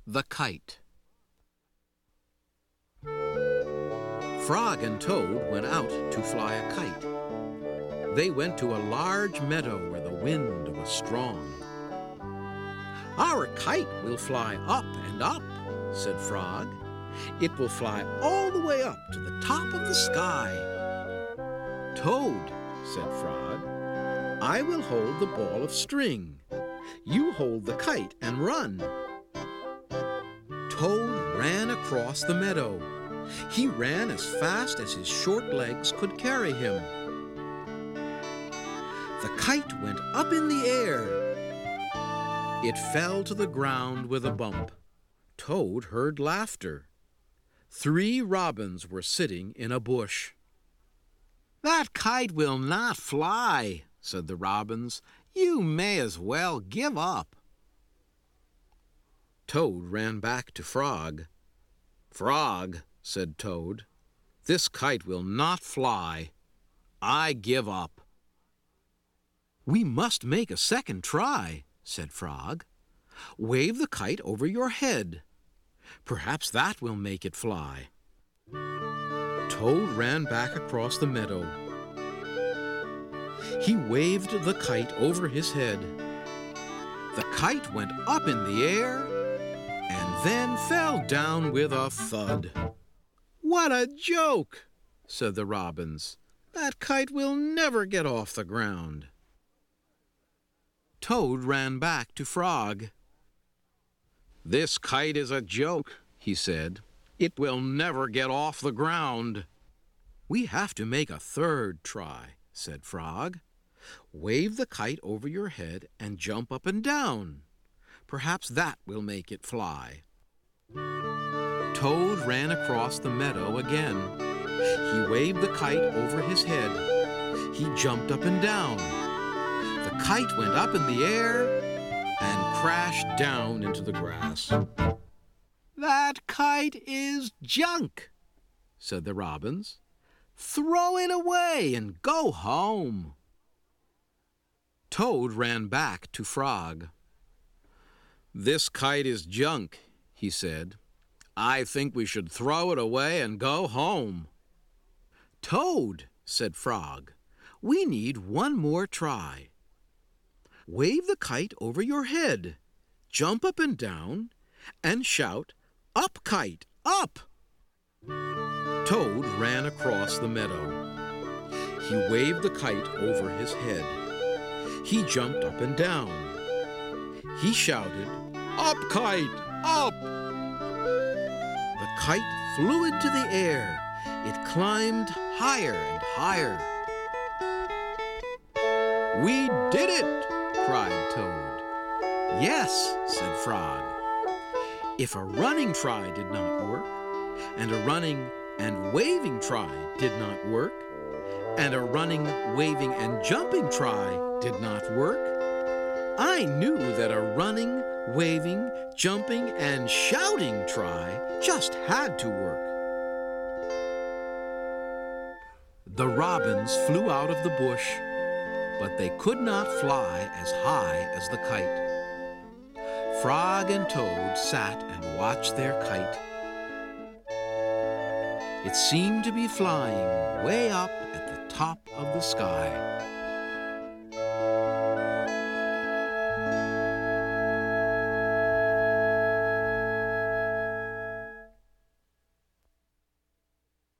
The Kite. Frog and Toad went out to fly a kite. They went to a large meadow where the wind was strong. "Our kite will fly up and up," said Frog. "It will fly all the way up to the top of the sky." "Toad," said Frog, "I will hold the ball of string. You hold the kite and run." Toad ran across the meadow. He ran as fast as his short legs could carry him. The kite went up in the air. It fell to the ground with a bump. Toad heard laughter. 3 robins were sitting in a bush. "That kite will not fly," said the robins. "You may as well give up." Toad ran back to Frog. "Frog," said Toad, "this kite will not fly. I give up." "We must make a second try," said Frog. "Wave the kite over your head. Perhaps that will make it fly." Toad ran back across the meadow. He waved the kite over his head. The kite went up in the air and then fell down with a thud. "What a joke!" said the robins. "That kite will never get off the ground." Toad ran back to Frog. "This kite is a joke," he said. "It will never get off the ground." "We have to make a third try," said Frog. "Wave the kite over your head and jump up and down. Perhaps that will make it fly." Toad ran across the meadow again. He waved the kite over his head. He jumped up and down. The kite went up in the air and crashed down into the grass. "That kite is junk," said the robins. "Throw it away and go home." Toad ran back to Frog. "This kite is junk," he said. "I think we should throw it away and go home." "Toad," said Frog, "we need one more try. Wave the kite over your head, jump up and down, and shout, 'Up, kite, up!'" Toad ran across the meadow. He waved the kite over his head. He jumped up and down. He shouted, "Up, kite, up!" The kite flew into the air. It climbed higher and higher. "We did it!" cried Toad. "Yes," said Frog. "If a running try did not work, and a running and waving try did not work, and a running, waving, and jumping try did not work, I knew that a running, waving, jumping, and shouting try just had to work." The robins flew out of the bush, but they could not fly as high as the kite. Frog and Toad sat and watched their kite. It seemed to be flying way up at the top of the sky.